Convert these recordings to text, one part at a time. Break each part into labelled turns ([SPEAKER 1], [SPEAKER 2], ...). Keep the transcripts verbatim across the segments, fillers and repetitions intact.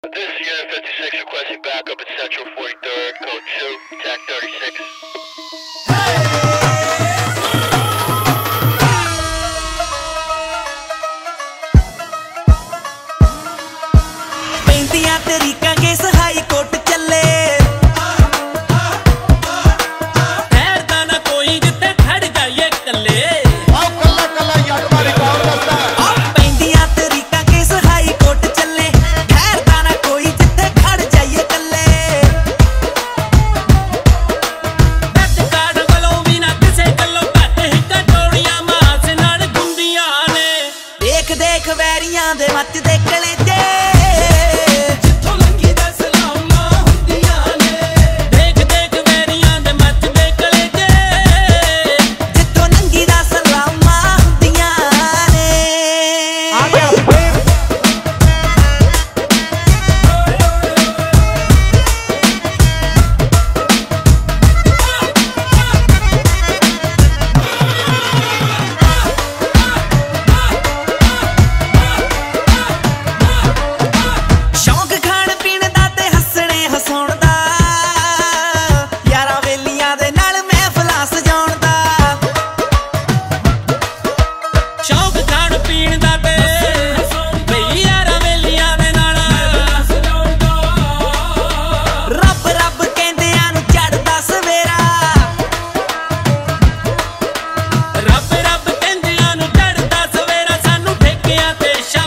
[SPEAKER 1] This is Unit fifty-six requesting backup at Central forty-third, code two, TAC thirty-six.
[SPEAKER 2] ਪੈਂਦੀਆਂ ਤਰੀਕਾਂ case high court ਚੱਲੇ ਠਹਿਰਦਾ ਨਾ ਕੋਈ ਜਿੱਥੇ ਖੜ ਜਾਈਏ ਕੱਲੇ
[SPEAKER 3] ਆਹ ਕੱਲਾ ਕੱਲਾ ਯੱਟ ਦਾ ਰਿਕਾਰਡ ਦੱਸਦਾ
[SPEAKER 2] ਪੈਂਦੀਆਂ ਤਰੀਕਾਂ ਕੇਸ ਹਾਈ ਕੋਰਟ ਚੱਲੇ ਠਹਿਰਦਾ ਨਾ ਕੋਈ ਜਿੱਥੇ ਖੜ ਜਾਈਏ ਕੱਲੇ ਬੱਤ ਕਾੜ ਵੱਲੋਂ ਵੀ ਨਾ ਕਿਸੇ ਗੱਲੋਂ ਘੱਟ ਹਿੱਕਾਂ ਟੋੜੀਆਂ ਮਾਸ ਨਾਲ ਗੁੰਦੀਆਂ ਨੇ ਦੇਖ ਦੇਖ ਵੈਰੀਆਂ ਦੇ ਮੱਚਦੇ ਕਲੇਜੇ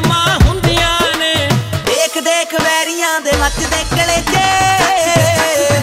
[SPEAKER 2] ਦੇ ਮੱਚਦੇ ਕਲੇਜੇ